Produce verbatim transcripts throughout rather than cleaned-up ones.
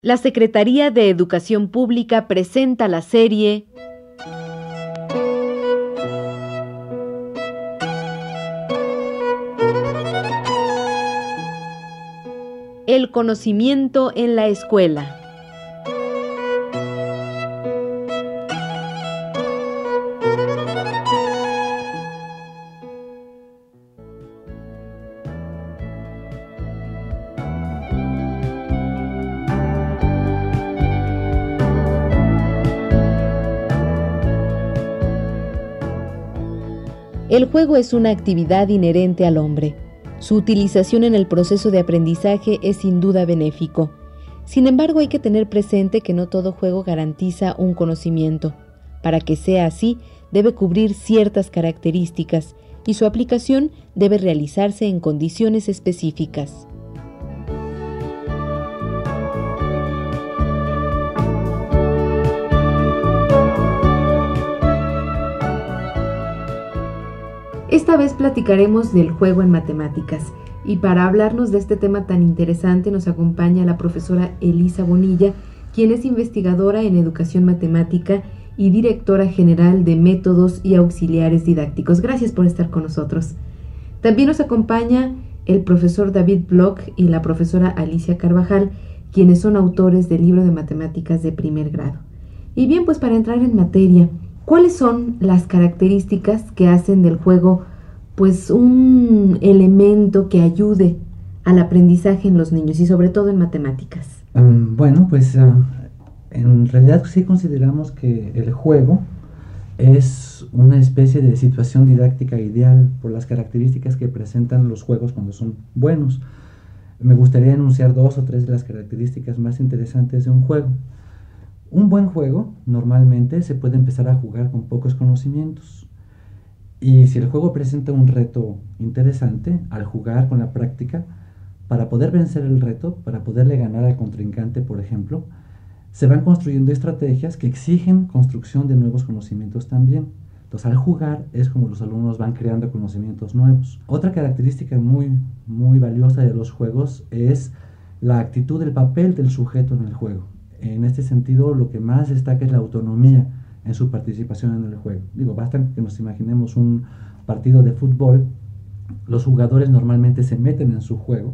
La Secretaría de Educación Pública presenta la serie El conocimiento en la escuela. El juego es una actividad inherente al hombre. Su utilización en el proceso de aprendizaje es sin duda benéfico. Sin embargo, hay que tener presente que no todo juego garantiza un conocimiento. Para que sea así, debe cubrir ciertas características y su aplicación debe realizarse en condiciones específicas. Esta vez platicaremos del juego en matemáticas y para hablarnos de este tema tan interesante nos acompaña la profesora Elisa Bonilla, quien es investigadora en educación matemática y directora general de métodos y auxiliares didácticos. Gracias por estar con nosotros. También nos acompaña el profesor David Bloch y la profesora Alicia Carvajal, quienes son autores del libro de matemáticas de primer grado. Y bien, pues para entrar en materia, ¿cuáles son las características que hacen del juego pues un elemento que ayude al aprendizaje en los niños y sobre todo en matemáticas? Um, bueno, pues uh, en realidad sí consideramos que el juego es una especie de situación didáctica ideal por las características que presentan los juegos cuando son buenos. Me gustaría enunciar dos o tres de las características más interesantes de un juego. Un buen juego normalmente se puede empezar a jugar con pocos conocimientos. Y si el juego presenta un reto interesante, al jugar con la práctica, para poder vencer el reto, para poderle ganar al contrincante, por ejemplo, se van construyendo estrategias que exigen construcción de nuevos conocimientos también. Entonces, al jugar es como los alumnos van creando conocimientos nuevos. Otra característica muy, muy valiosa de los juegos es la actitud del papel del sujeto en el juego. En este sentido, lo que más destaca es la autonomía en su participación en el juego. Digo, basta que nos imaginemos un partido de fútbol. Los jugadores normalmente se meten en su juego,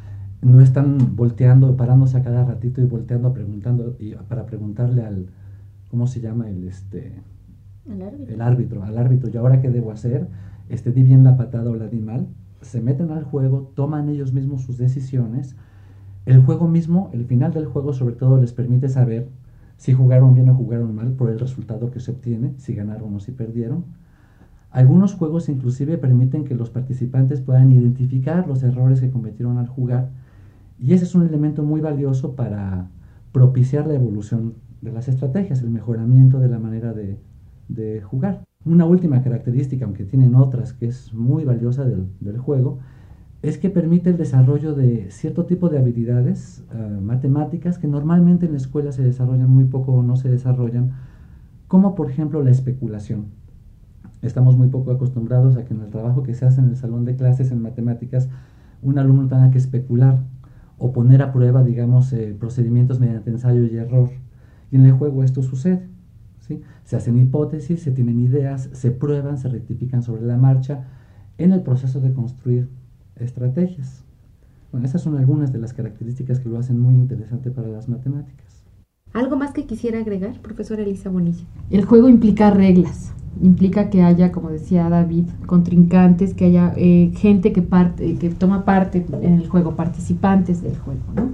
no están volteando, parándose a cada ratito y volteando, preguntando y para preguntarle al, ¿cómo se llama? El, este, el árbitro. El árbitro, al árbitro, ¿y ahora qué debo hacer? Este, di bien la patada o la di mal. Se meten al juego, toman ellos mismos sus decisiones. El juego mismo, el final del juego sobre todo les permite saber si jugaron bien o jugaron mal por el resultado que se obtiene, si ganaron o si perdieron. Algunos juegos inclusive permiten que los participantes puedan identificar los errores que cometieron al jugar, y ese es un elemento muy valioso para propiciar la evolución de las estrategias, el mejoramiento de la manera de, de jugar. Una última característica, aunque tienen otras, que es muy valiosa del, del juego, es que permite el desarrollo de cierto tipo de habilidades uh, matemáticas que normalmente en la escuela se desarrollan muy poco o no se desarrollan, como por ejemplo la especulación. Estamos muy poco acostumbrados a que en el trabajo que se hace en el salón de clases en matemáticas, un alumno tenga que especular o poner a prueba, digamos, eh, procedimientos mediante ensayo y error. Y en el juego esto sucede, ¿sí? Se hacen hipótesis, se tienen ideas, se prueban, se rectifican sobre la marcha en el proceso de construir estrategias. Bueno, esas son algunas de las características que lo hacen muy interesante para las matemáticas. ¿Algo más que quisiera agregar, profesora Elisa Bonilla? El juego implica reglas, implica que haya, como decía David, contrincantes, que haya eh, gente que, parte, que toma parte en el juego, participantes del juego, ¿no?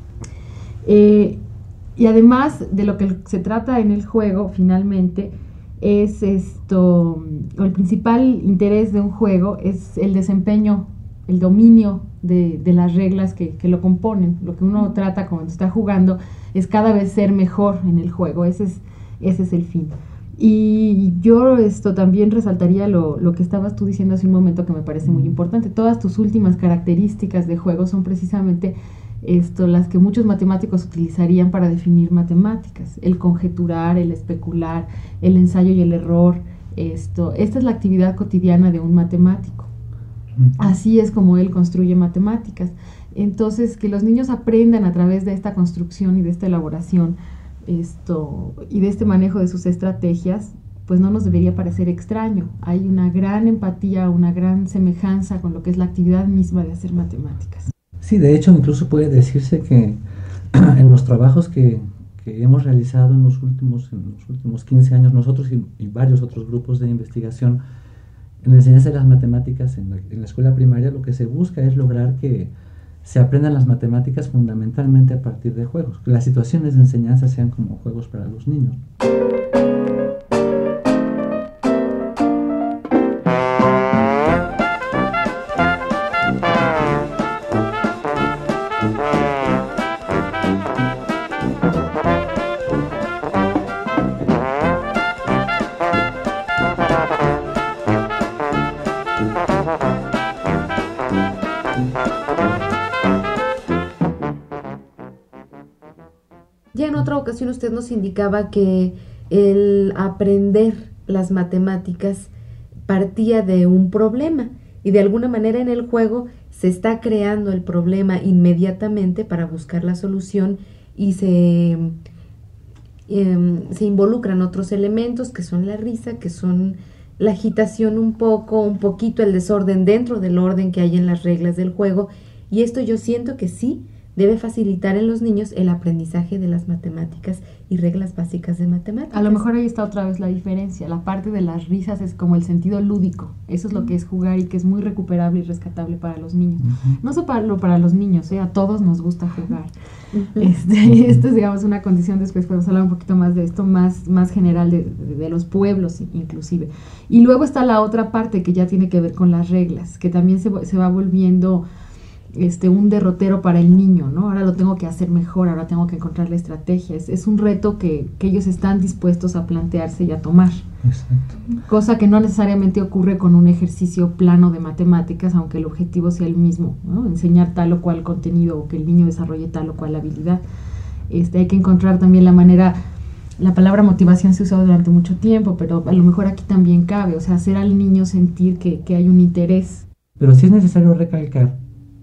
Eh, y además de lo que se trata en el juego, finalmente, es esto, el principal interés de un juego es el desempeño, el dominio de, de las reglas que, que lo componen. Lo que uno trata cuando está jugando es cada vez ser mejor en el juego. Ese es, ese es el fin. Y yo esto también resaltaría lo, lo que estabas tú diciendo hace un momento, que me parece muy importante. Todas tus últimas características de juego son precisamente esto, las que muchos matemáticos utilizarían para definir matemáticas: el conjeturar, el especular, el ensayo y el error. Esto, esta es la actividad cotidiana de un matemático. Así es como él construye matemáticas. Entonces, que los niños aprendan a través de esta construcción y de esta elaboración esto y de este manejo de sus estrategias, pues no nos debería parecer extraño. Hay una gran empatía, una gran semejanza con lo que es la actividad misma de hacer matemáticas. Sí, de hecho, incluso puede decirse que en los trabajos que, que hemos realizado en los últimos, en los últimos quince años, nosotros y, y varios otros grupos de investigación, en la enseñanza de las matemáticas en la, en la escuela primaria, lo que se busca es lograr que se aprendan las matemáticas fundamentalmente a partir de juegos, que las situaciones de enseñanza sean como juegos para los niños. Ya en otra ocasión usted nos indicaba que el aprender las matemáticas partía de un problema y de alguna manera en el juego se está creando el problema inmediatamente para buscar la solución y se, eh, se involucran otros elementos que son la risa, que son la agitación un poco, un poquito el desorden dentro del orden que hay en las reglas del juego, y esto yo siento que sí debe facilitar en los niños el aprendizaje de las matemáticas y reglas básicas de matemáticas. A lo mejor ahí está otra vez la diferencia. La parte de las risas es como el sentido lúdico. Eso es lo que es jugar y que es muy recuperable y rescatable para los niños. Uh-huh. No solo para los niños, ¿eh? A todos nos gusta jugar. Uh-huh. Este, esto es, digamos, una condición, después podemos hablar un poquito más de esto, más, más general de, de, de los pueblos inclusive. Y luego está la otra parte que ya tiene que ver con las reglas, que también se, se va volviendo Este, un derrotero para el niño, ¿no? Ahora lo tengo que hacer mejor, ahora tengo que encontrar la estrategia. Es, es un reto que, que ellos están dispuestos a plantearse y a tomar. Exacto. Cosa que no necesariamente ocurre con un ejercicio plano de matemáticas, aunque el objetivo sea el mismo, ¿no? Enseñar tal o cual contenido o que el niño desarrolle tal o cual habilidad. Este, hay que encontrar también la manera. La palabra motivación se usó durante mucho tiempo, pero a lo mejor aquí también cabe, o sea, hacer al niño sentir que, que hay un interés. Pero sí es necesario recalcar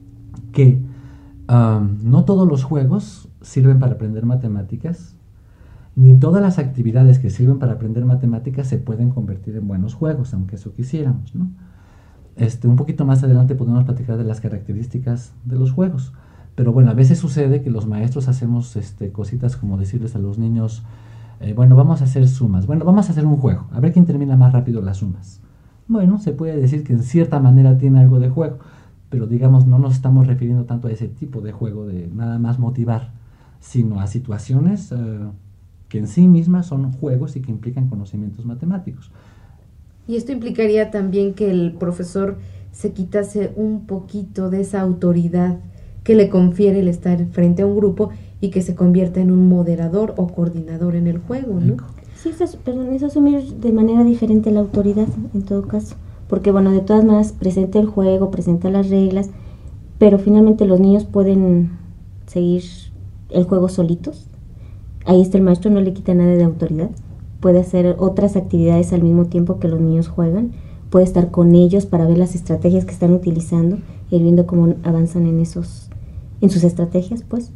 que um, no todos los juegos sirven para aprender matemáticas, ni todas las actividades que sirven para aprender matemáticas se pueden convertir en buenos juegos, aunque eso quisiéramos, ¿no? Este, un poquito más adelante podemos platicar de las características de los juegos, pero bueno, a veces sucede que los maestros hacemos este, cositas como decirles a los niños, eh, bueno, vamos a hacer sumas, bueno, vamos a hacer un juego, a ver quién termina más rápido las sumas. Bueno, se puede decir que en cierta manera tiene algo de juego, pero digamos no nos estamos refiriendo tanto a ese tipo de juego de nada más motivar, sino a situaciones uh, que en sí mismas son juegos y que implican conocimientos matemáticos. Y esto implicaría también que el profesor se quitase un poquito de esa autoridad que le confiere el estar frente a un grupo y que se convierta en un moderador o coordinador en el juego, ¿no? Sí, es, perdón, es asumir de manera diferente la autoridad en todo caso. Porque bueno, de todas maneras presenta el juego, presenta las reglas, pero finalmente los niños pueden seguir el juego solitos. Ahí está el maestro, no le quita nada de autoridad. Puede hacer otras actividades al mismo tiempo que los niños juegan. Puede estar con ellos para ver las estrategias que están utilizando, ir viendo cómo avanzan en esos, en sus estrategias, pues.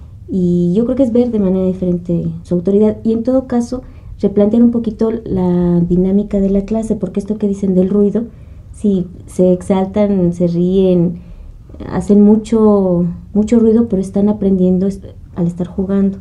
Y yo creo que es ver de manera diferente su autoridad. Y en todo caso, replantear un poquito la dinámica de la clase, porque esto que dicen del ruido, si se exaltan, se ríen, hacen mucho, mucho ruido, pero están aprendiendo al estar jugando.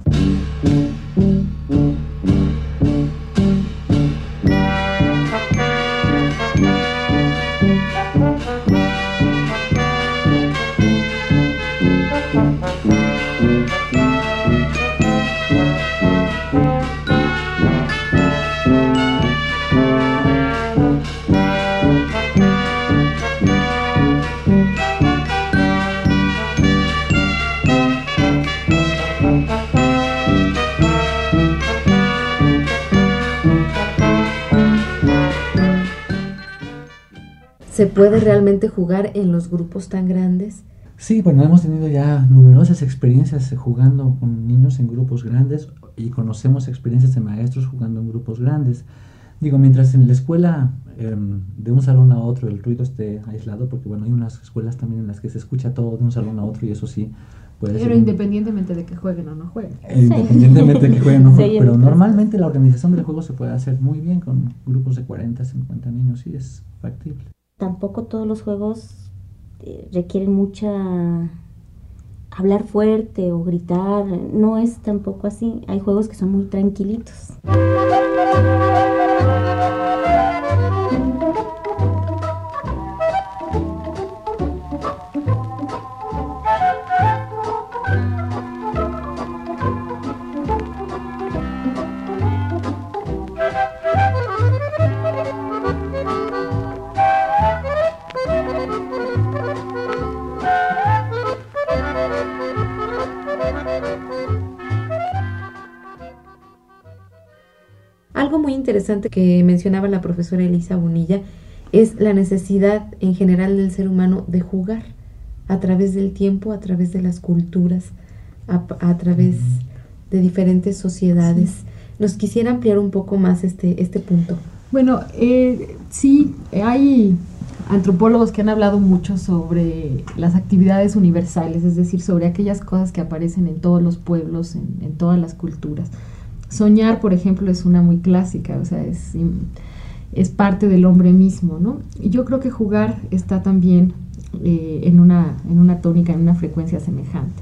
¿Se puede realmente jugar en los grupos tan grandes? Sí, bueno, hemos tenido ya numerosas experiencias jugando con niños en grupos grandes y conocemos experiencias de maestros jugando en grupos grandes. Digo, mientras en la escuela eh, de un salón a otro el ruido esté aislado, porque bueno, hay unas escuelas también en las que se escucha todo de un salón a otro y eso sí puede Pero ser un- independientemente de que jueguen o no jueguen. eh, independientemente de que jueguen o no Sí, jueguen, en pero mi caso. normalmente la organización del juego se puede hacer muy bien con grupos de cuarenta, cincuenta niños, sí es factible. Tampoco todos los juegos eh, requieren mucha hablar fuerte o gritar, no es tampoco así. Hay juegos que son muy tranquilitos. Algo muy interesante que mencionaba la profesora Elisa Bonilla es la necesidad en general del ser humano de jugar a través del tiempo, a través de las culturas, a, a través de diferentes sociedades. Sí. ¿Nos quisiera ampliar un poco más este, este punto? Bueno, eh, sí, hay antropólogos que han hablado mucho sobre las actividades universales, es decir, sobre aquellas cosas que aparecen en todos los pueblos, en, en todas las culturas. Soñar, por ejemplo, es una muy clásica, o sea, es, es parte del hombre mismo, ¿no? Y yo creo que jugar está también eh, en, una, en una tónica, en una frecuencia semejante.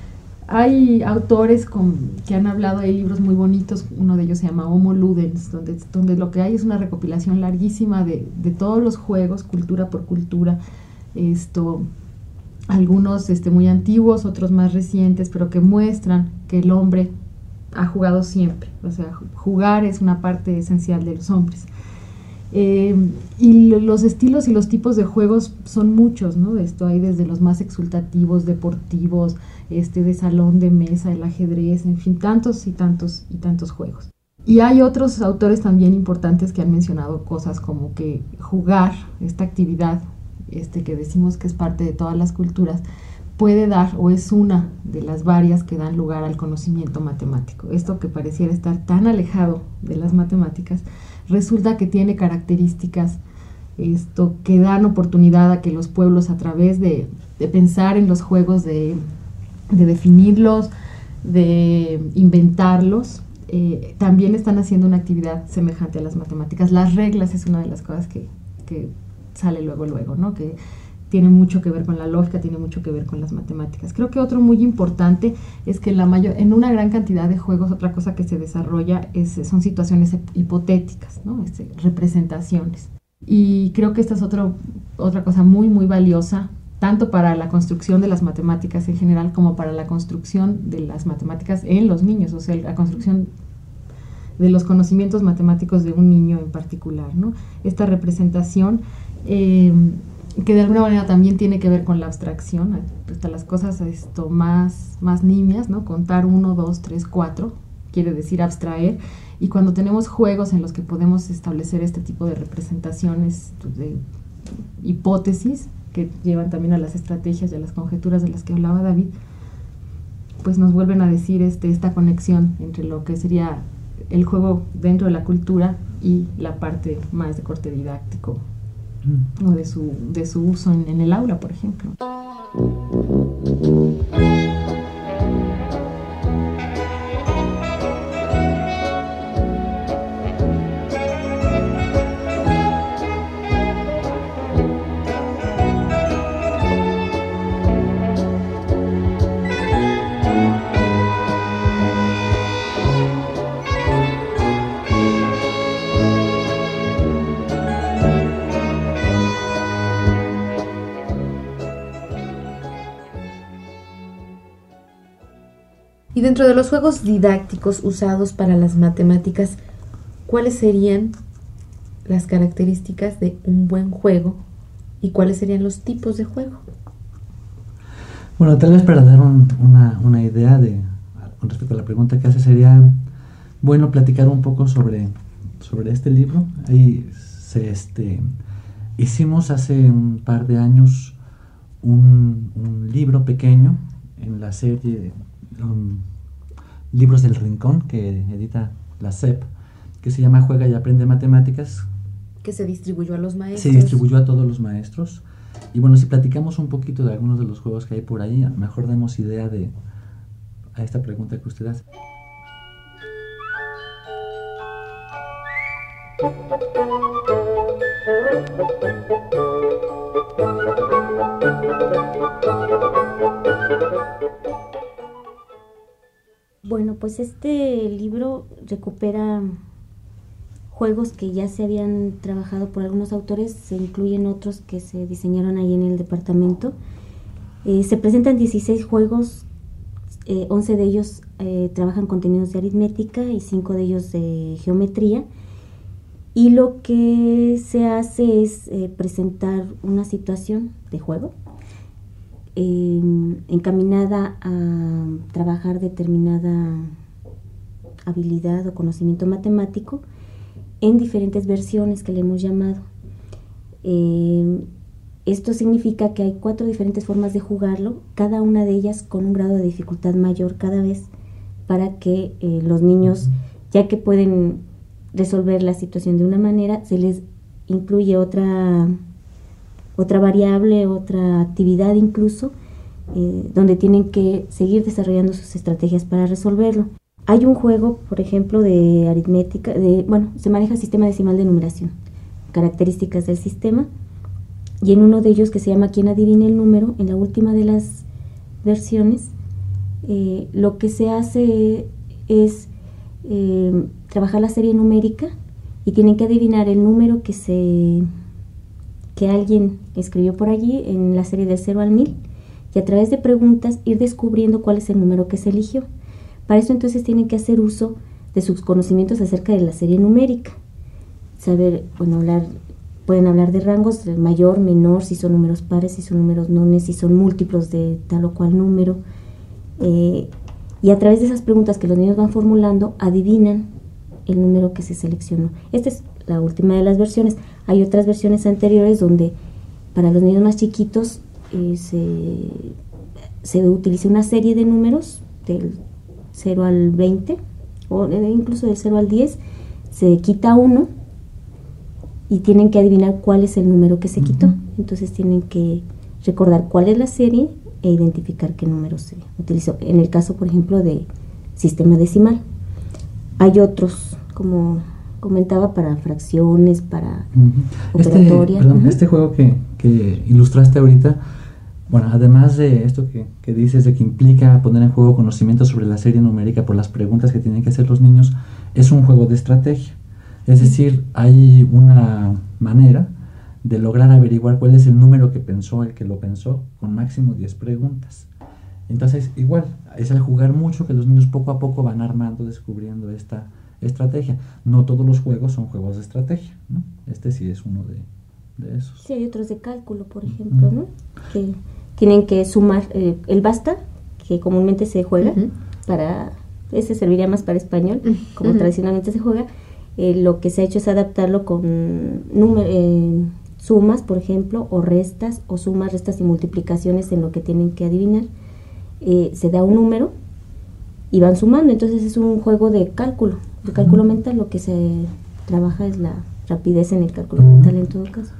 Hay autores con, que han hablado, hay libros muy bonitos, uno de ellos se llama Homo Ludens, donde, donde lo que hay es una recopilación larguísima de, de todos los juegos, cultura por cultura, esto, algunos este, muy antiguos, otros más recientes, pero que muestran que el hombre ha jugado siempre, o sea, jugar es una parte esencial de los hombres. Eh, y los estilos y los tipos de juegos son muchos, ¿no? Esto hay desde los más exultativos, deportivos, este, de salón, de mesa, el ajedrez, en fin, tantos y tantos y tantos juegos. Y hay otros autores también importantes que han mencionado cosas como que jugar, esta actividad, este, que decimos que es parte de todas las culturas, puede dar o es una de las varias que dan lugar al conocimiento matemático. Esto que pareciera estar tan alejado de las matemáticas, resulta que tiene características esto, que dan oportunidad a que los pueblos, a través de, de pensar en los juegos, de, de definirlos, de inventarlos, eh, también están haciendo una actividad semejante a las matemáticas. Las reglas es una de las cosas que, que sale luego, luego, ¿no? Que tiene mucho que ver con la lógica, tiene mucho que ver con las matemáticas. Creo que otro muy importante es que la mayor, en una gran cantidad de juegos, otra cosa que se desarrolla es, son situaciones hipotéticas, ¿no? Este, representaciones. Y creo que esta es otro, otra cosa muy, muy valiosa, tanto para la construcción de las matemáticas en general como para la construcción de las matemáticas en los niños, o sea, la construcción de los conocimientos matemáticos de un niño en particular, ¿no? Esta representación eh, que de alguna manera también tiene que ver con la abstracción, hasta las cosas esto, más, más nimias, ¿no? Contar uno, dos, tres, cuatro, quiere decir abstraer, y cuando tenemos juegos en los que podemos establecer este tipo de representaciones, de hipótesis, que llevan también a las estrategias y a las conjeturas de las que hablaba David, pues nos vuelven a decir este, esta conexión entre lo que sería el juego dentro de la cultura y la parte más de corte didáctico, o de su, de su uso en, en el aula, por ejemplo. Y dentro de los juegos didácticos usados para las matemáticas, ¿cuáles serían las características de un buen juego y cuáles serían los tipos de juego? Bueno, tal vez para dar un, una, una idea de, con respecto a la pregunta que hace, sería bueno platicar un poco sobre, sobre este libro. Ahí se, este, hicimos hace un par de años un, un libro pequeño en la serie Um, Libros del Rincón, que edita la S E P, que se llama Juega y Aprende Matemáticas. Que se distribuyó a los maestros. Se distribuyó a todos los maestros. Y bueno, si platicamos un poquito de algunos de los juegos que hay por ahí, a lo mejor damos idea de a esta pregunta que usted hace. Bueno, pues este libro recupera juegos que ya se habían trabajado por algunos autores, se incluyen otros que se diseñaron ahí en el departamento. Eh, se presentan dieciséis juegos, eh, once de ellos eh, trabajan contenidos de aritmética y cinco de ellos de geometría. Y lo que se hace es eh, presentar una situación de juego eh, encaminada a trabajar determinada habilidad o conocimiento matemático en diferentes versiones que le hemos llamado. Eh, esto significa que hay cuatro diferentes formas de jugarlo, cada una de ellas con un grado de dificultad mayor cada vez, para que eh, los niños, ya que pueden resolver la situación de una manera, se les incluye otra, otra variable, otra actividad incluso, eh, donde tienen que seguir desarrollando sus estrategias para resolverlo. Hay un juego, por ejemplo, de aritmética, de, bueno, se maneja el sistema decimal de numeración, características del sistema, y en uno de ellos, que se llama ¿Quién adivina el número?, en la última de las versiones, eh, lo que se hace es eh, trabajar la serie numérica y tienen que adivinar el número que se que alguien escribió por allí en la serie del cero al mil, y a través de preguntas ir descubriendo cuál es el número que se eligió. Para eso entonces tienen que hacer uso de sus conocimientos acerca de la serie numérica, saber, bueno, hablar, pueden hablar de rangos, de mayor, menor, si son números pares, si son números nones, si son múltiplos de tal o cual número, eh, y a través de esas preguntas que los niños van formulando, adivinan el número que se seleccionó. Esta es la última de las versiones. Hay otras versiones anteriores donde para los niños más chiquitos eh, se, se utiliza una serie de números del cero al veinte, o incluso del cero al diez, se quita uno y tienen que adivinar cuál es el número que se quitó. Entonces tienen que recordar cuál es la serie e identificar qué número se utilizó. En el caso, por ejemplo, de sistema decimal. Hay otros, como comentaba, para fracciones, para uh-huh. operatorias. Este, perdón, uh-huh. este juego que, que ilustraste ahorita, bueno, además de esto que, que dices, de que implica poner en juego conocimientos sobre la serie numérica por las preguntas que tienen que hacer los niños, es un juego de estrategia. Es decir, hay una manera de lograr averiguar cuál es el número que pensó el que lo pensó con máximo diez preguntas. Entonces, igual, es al jugar mucho que los niños poco a poco van armando, descubriendo esta estrategia. No todos los juegos son juegos de estrategia, ¿no? Este sí es uno de, de esos. Sí, hay otros de cálculo, por ejemplo, uh-huh. ¿no? Que tienen que sumar eh, el basta, que comúnmente se juega, uh-huh. para, ese serviría más para español, como uh-huh. tradicionalmente se juega. Eh, lo que se ha hecho es adaptarlo con número, eh, sumas, por ejemplo, o restas, o sumas, restas y multiplicaciones en lo que tienen que adivinar. Eh, se da un número y van sumando, entonces es un juego de cálculo, de cálculo uh-huh. mental. Lo que se trabaja es la rapidez en el cálculo uh-huh. mental en todo caso.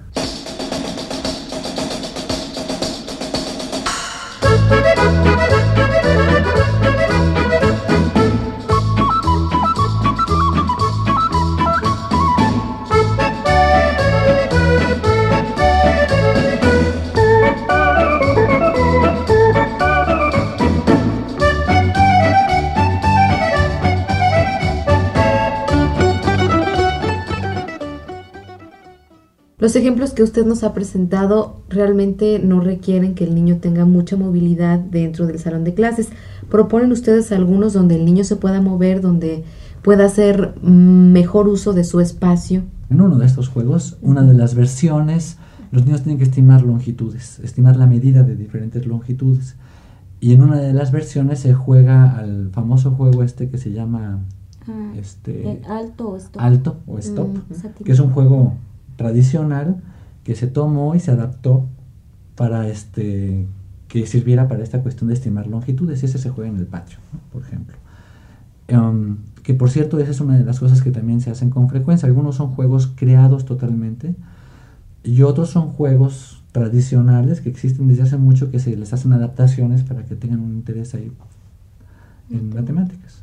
Los ejemplos que usted nos ha presentado realmente no requieren que el niño tenga mucha movilidad dentro del salón de clases. ¿Proponen ustedes algunos donde el niño se pueda mover, donde pueda hacer mejor uso de su espacio? En uno de estos juegos, una de las versiones, los niños tienen que estimar longitudes, estimar la medida de diferentes longitudes. Y en una de las versiones se juega al famoso juego este que se llama ah, este, alto o stop. Alto o stop, Mm, que es un juego tradicional que se tomó y se adaptó para este que sirviera para esta cuestión de estimar longitudes, y ese se juega en el patio, ¿no? Por ejemplo. Um, que por cierto esa es una de las cosas que también se hacen con frecuencia. Algunos son juegos creados totalmente y otros son juegos tradicionales que existen desde hace mucho, que se les hacen adaptaciones para que tengan un interés ahí en matemáticas.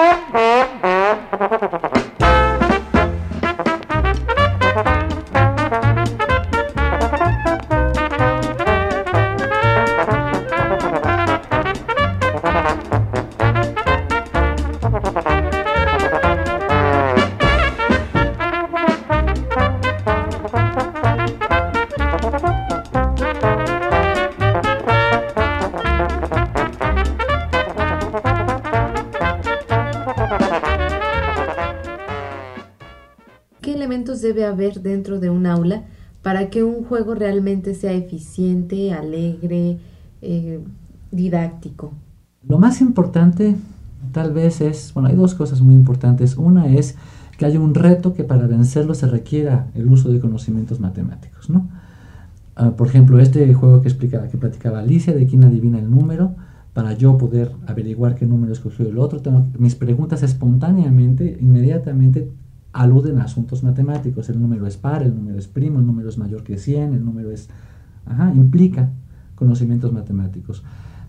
Debe haber dentro de un aula para que un juego realmente sea eficiente, alegre, eh, didáctico? Lo más importante tal vez es, bueno, hay dos cosas muy importantes. Una es que haya un reto que para vencerlo se requiera el uso de conocimientos matemáticos, ¿no? Uh, por ejemplo, este juego que explicaba, que platicaba Alicia, de quién adivina el número, para yo poder averiguar qué número escogió el otro, tengo, mis preguntas espontáneamente, inmediatamente aluden a asuntos matemáticos. El número es par, el número es primo, el número es mayor que cien, el número es... Ajá, implica conocimientos matemáticos.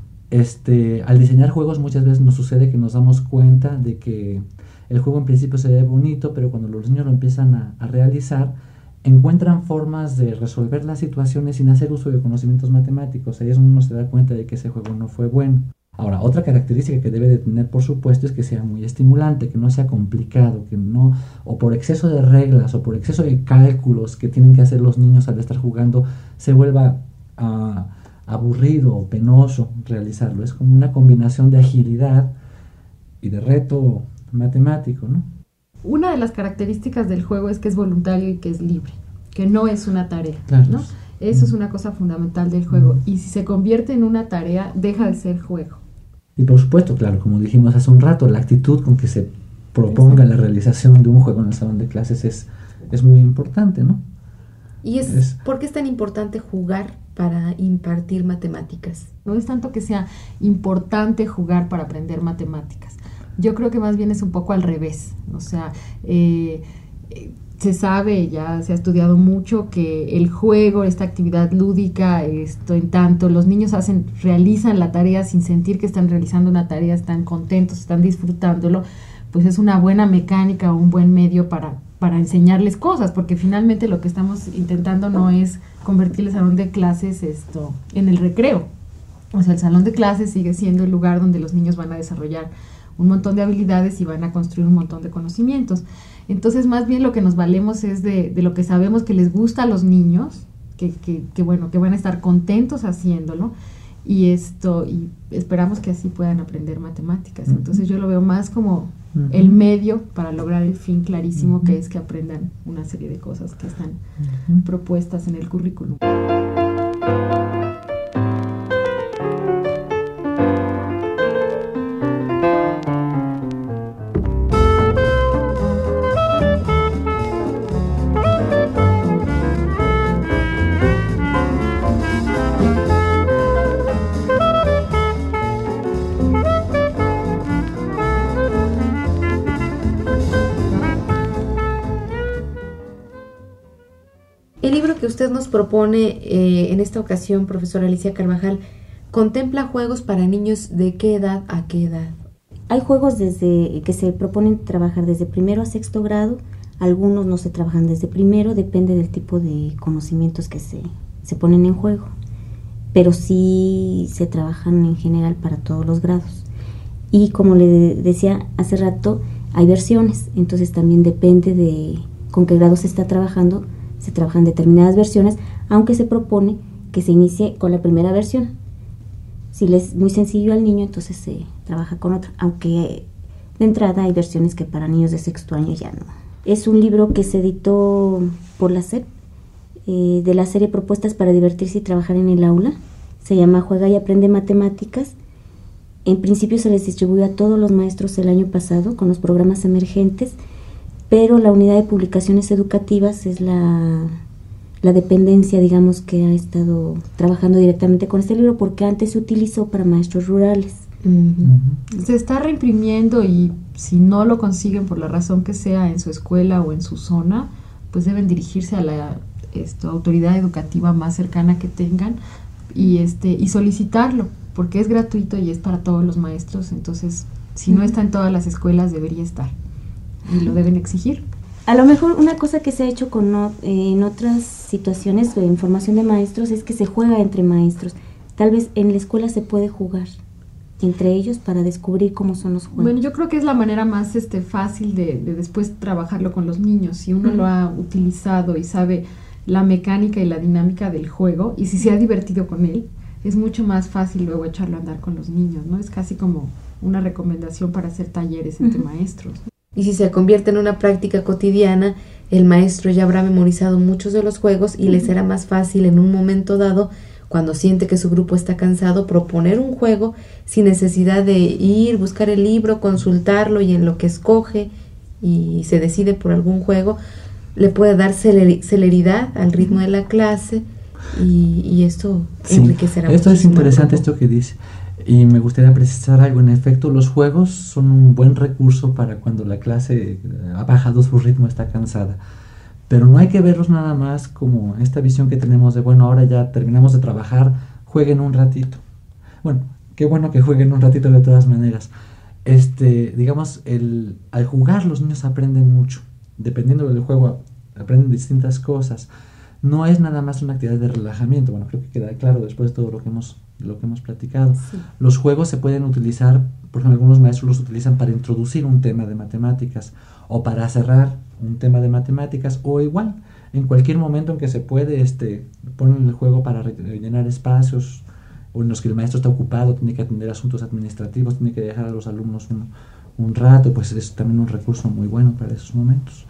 Este, al diseñar juegos muchas veces nos sucede que nos damos cuenta de que el juego en principio se ve bonito, pero cuando los niños lo empiezan a, a realizar, encuentran formas de resolver las situaciones sin hacer uso de conocimientos matemáticos. Ahí es donde uno se da cuenta de que ese juego no fue bueno. Ahora, otra característica que debe de tener, por supuesto, es que sea muy estimulante, que no sea complicado, que no, o por exceso de reglas, o por exceso de cálculos que tienen que hacer los niños al estar jugando, se vuelva uh, aburrido o penoso realizarlo. Es como una combinación de agilidad y de reto matemático, ¿no? Una de las características del juego es que es voluntario y que es libre, que no es una tarea, claro. ¿no? Eso es una cosa fundamental del juego. Y si se convierte en una tarea, deja de ser juego. Y por supuesto, claro, como dijimos hace un rato, la actitud con que se proponga la realización de un juego en el salón de clases es, es muy importante, ¿no? ¿Y es, es por qué es tan importante jugar para impartir matemáticas? No es tanto que sea importante jugar para aprender matemáticas. Yo creo que más bien es un poco al revés. O sea, eh, eh, se sabe, ya se ha estudiado mucho, que el juego, esta actividad lúdica, esto en tanto los niños hacen, realizan la tarea sin sentir que están realizando una tarea, están contentos, están disfrutándolo, pues es una buena mecánica o un buen medio para, para enseñarles cosas, porque finalmente lo que estamos intentando no es convertir el salón de clases esto en el recreo. O sea, el salón de clases sigue siendo el lugar donde los niños van a desarrollar un montón de habilidades y van a construir un montón de conocimientos. Entonces, más bien lo que nos valemos es de, de lo que sabemos que les gusta a los niños, que, que, que bueno, que van a estar contentos haciéndolo, y esto, y esperamos que así puedan aprender matemáticas. Uh-huh. Entonces yo lo veo más como uh-huh. el medio para lograr el fin clarísimo, uh-huh. que es que aprendan una serie de cosas que están uh-huh. propuestas en el currículum. Que usted nos propone eh, en esta ocasión, profesora Alicia Carvajal, ¿contempla juegos para niños de qué edad a qué edad? Hay juegos desde que se proponen trabajar desde primero a sexto grado, algunos no se trabajan desde primero, depende del tipo de conocimientos que se, se ponen en juego, pero sí se trabajan en general para todos los grados. Y como le decía hace rato, hay versiones, entonces también depende de con qué grado se está trabajando. Se trabajan determinadas versiones, aunque se propone que se inicie con la primera versión. Si le es muy sencillo al niño, entonces se trabaja con otra, aunque de entrada hay versiones que para niños de sexto año ya no. Es un libro que se editó por la S E P, eh, de la serie Propuestas para divertirse y trabajar en el aula. Se llama Juega y aprende matemáticas. En principio se les distribuyó a todos los maestros el año pasado con los programas emergentes, pero la unidad de publicaciones educativas es la, la dependencia, digamos, que ha estado trabajando directamente con este libro, porque antes se utilizó para maestros rurales. Uh-huh. Se está reimprimiendo y si no lo consiguen por la razón que sea en su escuela o en su zona, pues deben dirigirse a la esto, autoridad educativa más cercana que tengan y, este, y solicitarlo, porque es gratuito y es para todos los maestros, entonces si uh-huh. no está en todas las escuelas debería estar y lo deben exigir. A lo mejor una cosa que se ha hecho con no, eh, en otras situaciones de formación de maestros es que se juega entre maestros. Tal vez en la escuela se puede jugar entre ellos para descubrir cómo son los juegos. Bueno, yo creo que es la manera más este, fácil de, de después trabajarlo con los niños. Si uno uh-huh. lo ha utilizado y sabe la mecánica y la dinámica del juego y si se ha divertido con él, es mucho más fácil luego echarlo a andar con los niños, ¿no? Es casi como una recomendación para hacer talleres entre uh-huh. maestros. Y si se convierte en una práctica cotidiana, el maestro ya habrá memorizado muchos de los juegos y uh-huh. le será más fácil en un momento dado, cuando siente que su grupo está cansado, proponer un juego sin necesidad de ir, buscar el libro, consultarlo y en lo que escoge y se decide por algún juego, le puede dar celer- celeridad al ritmo de la clase y, y esto sí, enriquecerá. Esto es interesante esto que dice. Y me gustaría precisar algo. En efecto, los juegos son un buen recurso para cuando la clase ha bajado su ritmo, está cansada. Pero no hay que verlos nada más como esta visión que tenemos de, bueno, ahora ya terminamos de trabajar, jueguen un ratito. Bueno, qué bueno que jueguen un ratito de todas maneras. Este, digamos, el, al jugar los niños aprenden mucho. Dependiendo del juego, aprenden distintas cosas. No es nada más una actividad de relajamiento. Bueno, creo que queda claro después de todo lo que hemos lo que hemos platicado. Sí. Los juegos se pueden utilizar, por ejemplo, algunos maestros los utilizan para introducir un tema de matemáticas o para cerrar un tema de matemáticas o igual, en cualquier momento en que se puede, este, ponen el juego para rellenar espacios o en los que el maestro está ocupado, tiene que atender asuntos administrativos, tiene que dejar a los alumnos un, un rato, pues es también un recurso muy bueno para esos momentos.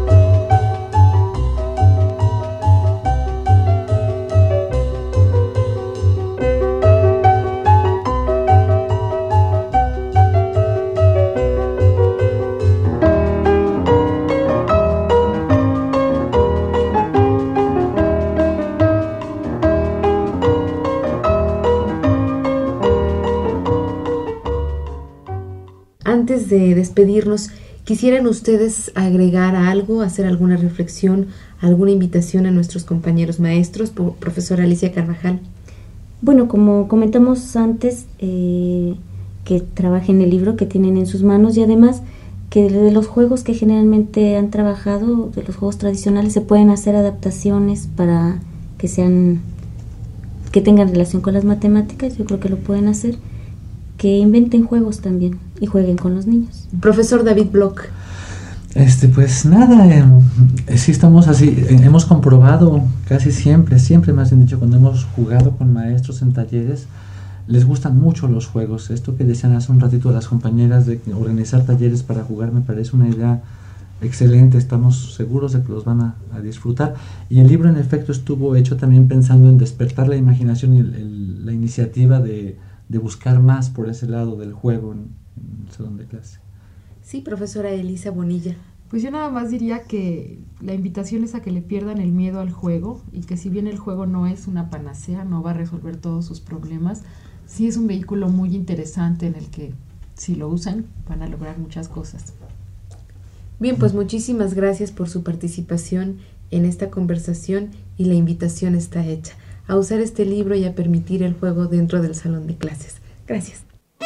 Antes de despedirnos, ¿quisieran ustedes agregar algo, hacer alguna reflexión, alguna invitación a nuestros compañeros maestros? Profesora Alicia Carvajal. Bueno, como comentamos antes, eh, que trabajen el libro que tienen en sus manos y además que de los juegos que generalmente han trabajado, de los juegos tradicionales, se pueden hacer adaptaciones para que sean, que tengan relación con las matemáticas. Yo creo que lo pueden hacer. Que inventen juegos también y jueguen con los niños. Profesor David Bloch. Este, pues nada, eh, sí estamos así, eh, hemos comprobado casi siempre, siempre más bien dicho, cuando hemos jugado con maestros en talleres, les gustan mucho los juegos. Esto que decían hace un ratito las compañeras de organizar talleres para jugar me parece una idea excelente, estamos seguros de que los van a, a disfrutar. Y el libro en efecto estuvo hecho también pensando en despertar la imaginación y el, el, la iniciativa de de buscar más por ese lado del juego en, en el salón de clase. Sí, profesora Elisa Bonilla. Pues yo nada más diría que la invitación es a que le pierdan el miedo al juego y que si bien el juego no es una panacea, no va a resolver todos sus problemas, sí es un vehículo muy interesante en el que si lo usan van a lograr muchas cosas. Bien, pues muchísimas gracias por su participación en esta conversación y la invitación está hecha a usar este libro y a permitir el juego dentro del salón de clases. Gracias.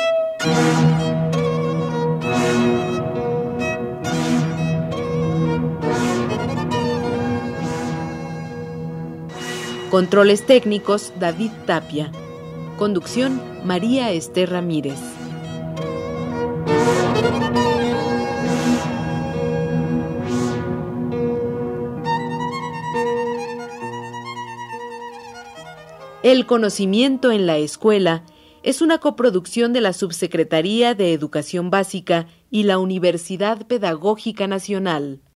Controles técnicos, David Tapia. Conducción, María Esther Ramírez. El conocimiento en la escuela es una coproducción de la Subsecretaría de Educación Básica y la Universidad Pedagógica Nacional.